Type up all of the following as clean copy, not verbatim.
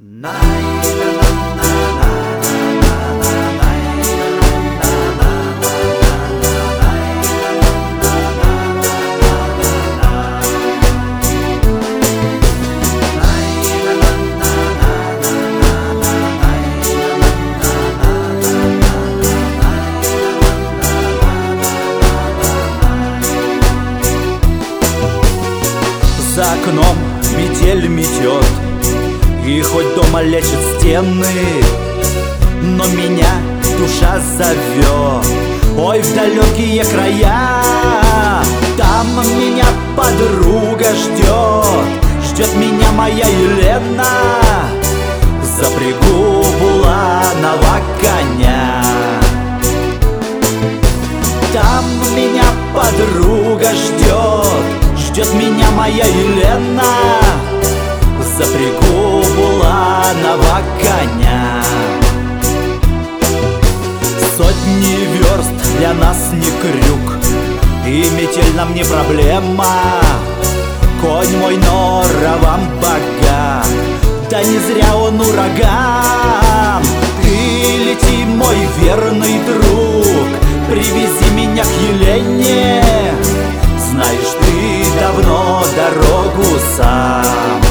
За окном метель метет, и хоть дома лечат стены, но меня душа зовет, ой, в далекие края. Там меня подруга ждет меня моя Елена. Запрягу буланого коня. Там меня подруга ждет меня моя Елена. Запрягу буланого коня. Сотни верст для нас не крюк, и метель нам не проблема. Конь мой норовом богат, да не зря он ураган. Ты лети, мой верный друг, привези меня к Елене. Знаешь, ты давно дорогу сам.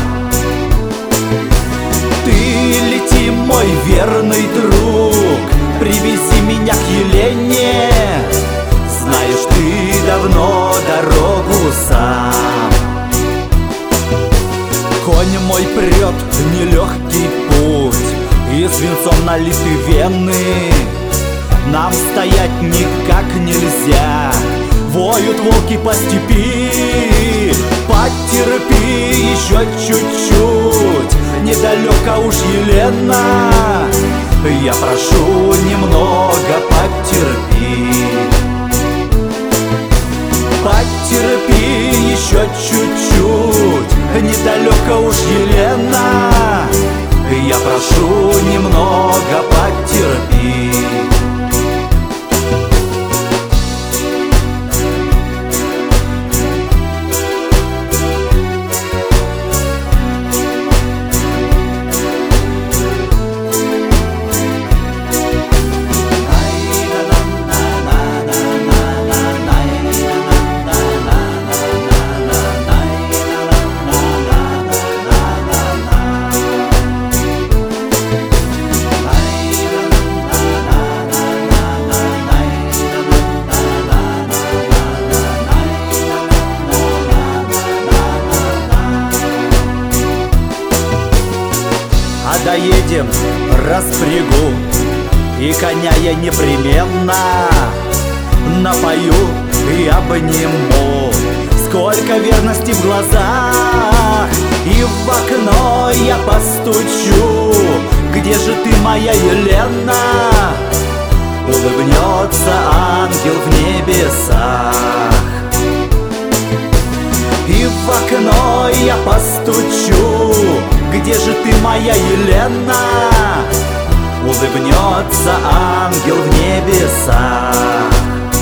Ты лети, мой верный друг, привези меня к Елене. Знаешь, ты давно дорогу сам. Конь мой прет в нелегкий путь, и свинцом налиты вены. Нам стоять никак нельзя, воют волки по степи. Потерпи еще чуть-чуть, недалеко уж Елена. Я прошу, немного потерпи. Потерпи еще чуть-чуть, недалеко уж Елена. Я прошу, немного потерпи. А доедем, распрягу, и коня я непременно напою и обниму. Сколько верности в глазах, и в окно я постучу. Где же ты, моя Елена? Улыбнется ангел в небесах. И в окно я постучу. Где же ты, моя Елена? Улыбнется ангел в небесах.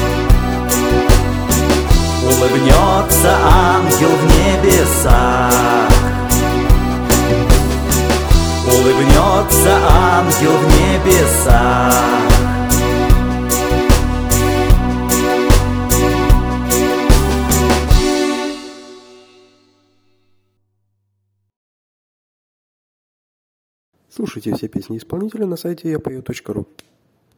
Улыбнется ангел в небесах. Улыбнется ангел в небесах. Слушайте все песни исполнителя на сайте yapою.ru.